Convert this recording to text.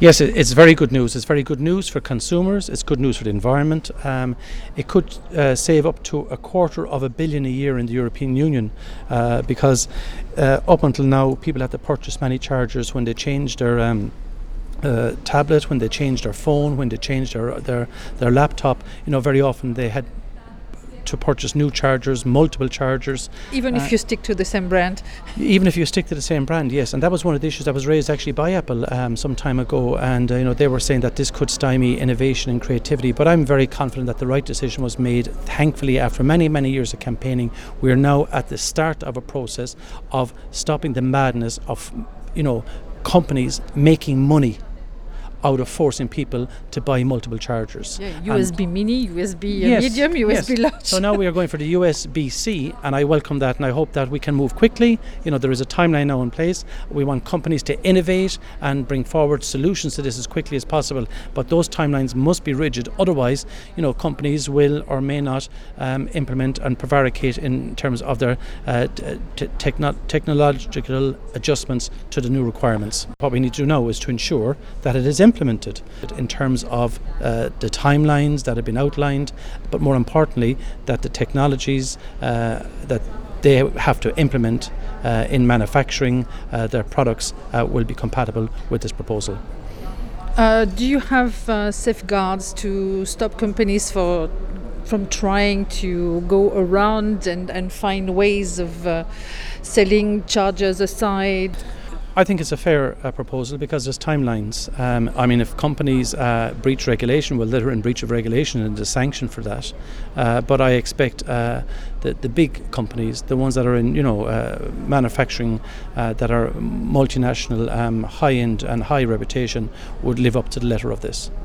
Yes, it's very good news. It's very good news for consumers. It's good news for the environment. It could save up to $250 million a year in the European Union because up until now people had to purchase many chargers when they changed their tablet, when they changed their phone, when they changed their laptop. Very often they had to purchase new chargers, multiple chargers. Even if you stick to the same brand? Even if you stick to the same brand, yes. And that was one of the issues that was raised actually by Apple some time ago. And they were saying that this could stymie innovation and creativity. But I'm very confident that the right decision was made. Thankfully, after many, many years of campaigning, we are now at the start of a process of stopping the madness of, companies making money out of forcing people to buy multiple chargers. Yeah, USB mini, USB medium, USB large. So now we are going for the USB-C, and I welcome that, and I hope that we can move quickly. There is a timeline now in place. We want companies to innovate and bring forward solutions to this as quickly as possible, but those timelines must be rigid. Otherwise, companies will or may not implement and prevaricate in terms of their technological adjustments to the new requirements. What we need to do now is to ensure that it is implemented in terms of the timelines that have been outlined, but more importantly that the technologies that they have to implement in manufacturing their products will be compatible with this proposal. Do you have safeguards to stop companies from trying to go around and find ways of selling chargers aside? I think it's a fair proposal because there's timelines. If companies breach regulation, well, they're in breach of regulation and there's sanction for that. But I expect the big companies, the ones that are in manufacturing, that are multinational, high-end and high reputation, would live up to the letter of this.